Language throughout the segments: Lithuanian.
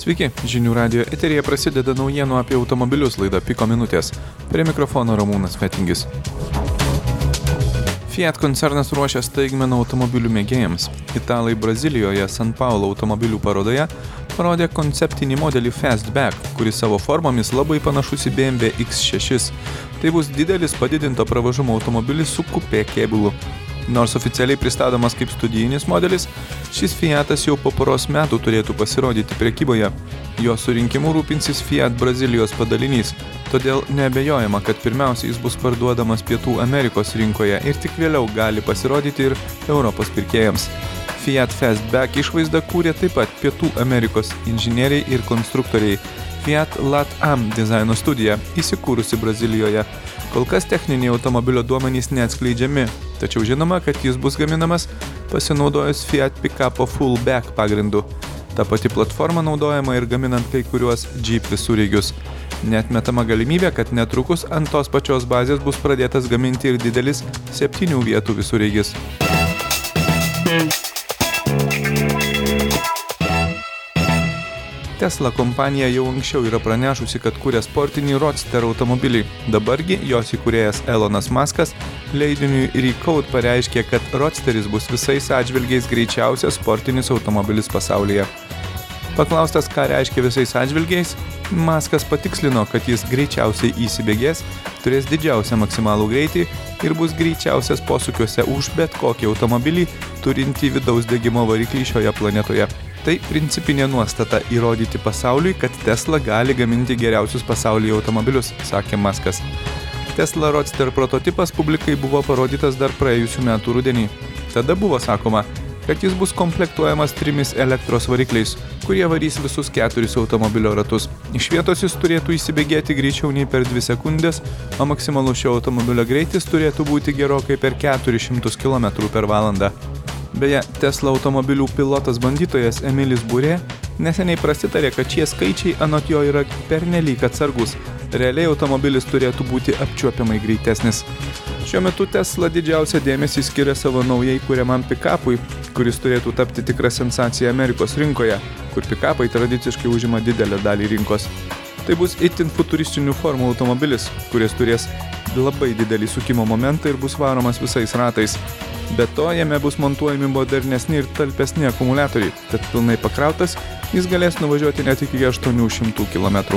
Sveiki, žinių radijo eteryje prasideda naujienų apie automobilius laida Piko minutės. Prie mikrofono Ramūnas Fetingis. Fiat koncernas ruošia staigmeną automobilių mėgėjams. Italai Brazilijoje San Paulo automobilių parodoje parodė konceptinį modelį Fastback, kuris savo formomis labai panašus į BMW X6. Tai bus didelis padidinto pravažumo automobilis su kupė kėbulu. Nors oficialiai pristatomas kaip studijinis modelis, šis Fiatas jau po poros metų turėtų pasirodyti prekyboje. Jo surinkimu rūpinsis Fiat Brazilijos padalinys, todėl neabejojama, kad pirmiausia jis bus parduodamas Pietų Amerikos rinkoje ir tik vėliau gali pasirodyti ir Europos pirkėjams. Fiat Fastback išvaizdą kūrė taip pat Pietų Amerikos inžinieriai ir konstruktoriai. Fiat LATAM dizaino studija įsikūrusi Brazilijoje. Kol kas techniniai automobilio duomenys neatskleidžiami, tačiau žinoma, kad jis bus gaminamas pasinaudojus Fiat Picapo Fullback pagrindu. Ta pati platforma naudojama ir gaminant kai kuriuos Jeep visureigius. Neatmetama galimybė, kad netrukus ant tos pačios bazės bus pradėtas gaminti ir didelis 7 vietų visureigis. Tesla kompanija jau anksčiau yra pranešusi, kad kuria sportinį Roadster automobilį. Dabargi jos įkūrėjas Elonas Muskas leidiniui Recode pareiškė, kad Roadsteris bus visais atžvilgiais greičiausias sportinis automobilis pasaulyje. Paklaustas, ką reiškia visais atžvilgiais, Muskas patikslino, kad jis greičiausiai įsibėgės, turės didžiausią maksimalų greitį ir bus greičiausias posūkiuose už bet kokį automobilį, turintį vidaus degimo variklį šioje planetoje. Tai principinė nuostata įrodyti pasauliui, kad Tesla gali gaminti geriausius pasaulyje automobilius, sakė Muskas. Tesla Roadster prototipas publikai buvo parodytas dar praėjusių metų rudenį. Tada buvo sakoma, kad jis bus komplektuojamas 3 elektros varikliais, kurie varys visus 4 automobilio ratus. Iš vietos jis turėtų įsibėgėti greičiau nei per 2 sekundės, o maksimalus šio automobilio greitis turėtų būti gerokai per 400 km/h. Beje, Tesla automobilių pilotas bandytojas Emilis Burė neseniai prasitarė, kad šie skaičiai anot jo yra pernelyg atsargus. Realiai automobilis turėtų būti apčiuopiamai greitesnis. Šiuo metu Tesla didžiausią dėmesį skiria savo naujai kuriamam pikapui, kuris turėtų tapti tikra sensacija Amerikos rinkoje, kur pikapai tradiciškai užima didelę dalį rinkos. Tai bus itin futuristinių formų automobilis, kuris turės labai didelį sukimo momentą ir bus varomas visais ratais. Be to, jame bus montuojami modernesni ir talpesni akumuliatoriai, tad pilnai pakrautas jis galės nuvažiuoti net iki 800 km.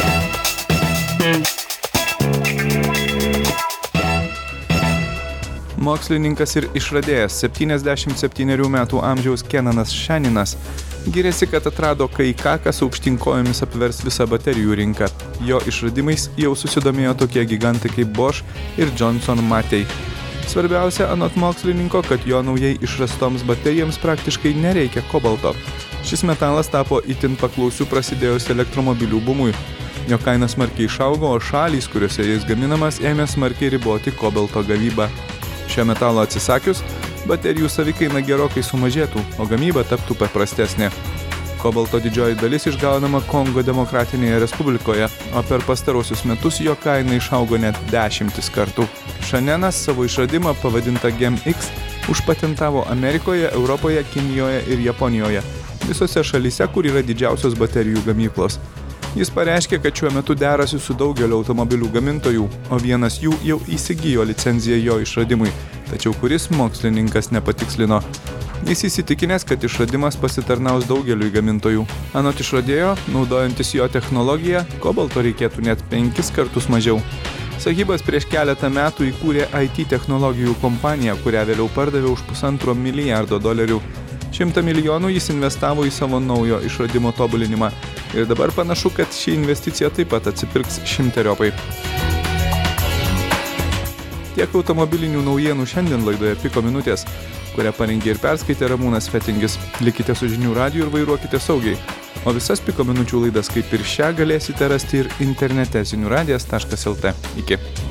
Mokslininkas ir išradėjas 77 metų amžiaus Kenanas Shaninas giriasi, kad atrado kai ką, kas aukštyn kojomis apvers visą baterijų rinką. Jo išradimais jau susidomėjo tokie gigantai kaip Bosch ir Johnson Matthey. Svarbiausia anot mokslininko, kad jo naujai išrastoms baterijoms praktiškai nereikia kobalto. Šis metalas tapo itin paklausiu prasidėjus elektromobilių bumui. Jo kaina smarkiai išaugo, o šalys, kuriuose jis gaminamas, ėmė smarkiai riboti kobalto gavybą. Šio metalo atsisakius, baterijų savikaina gerokai sumažėtų, o gamyba taptų paprastesnė. Kobalto didžioji dalis išgaunama Kongo Demokratinėje Respublikoje, o per pastarosius metus jo kaina išaugo net 10 kartų. Shaninas savo išradimą pavadintą GEM-X užpatentavo Amerikoje, Europoje, Kinijoje ir Japonijoje, visose šalyse, kur yra didžiausios baterijų gamyklos. Jis pareiškė, kad šiuo metu derasi su daugeliu automobilių gamintojų, o vienas jų jau įsigijo licenciją jo išradimui, tačiau kuris mokslininkas nepatikslino. Jis įsitikinęs, kad išradimas pasitarnaus daugeliui gamintojų. Anot išradėjo, naudojantis jo technologiją, kobalto reikėtų net 5 kartus mažiau. Sahibas prieš keletą metų įkūrė IT technologijų kompaniją, kurią vėliau pardavė už $1,5 milijardo. $100 milijonų jis investavo į savo naujo išradimo tobulinimą. Ir dabar panašu, kad ši investicija taip pat atsipirks 100-eriopai. Tiek automobilinių naujienų šiandien laidoje Piko minutės, kurią parengė ir perskaitė Ramūnas Fetingis. Likite su žinių radiju ir vairuokite saugiai. O visas Piko minučių laidas kaip ir šią galėsite rasti ir internete ziniuradijas.lt. Iki.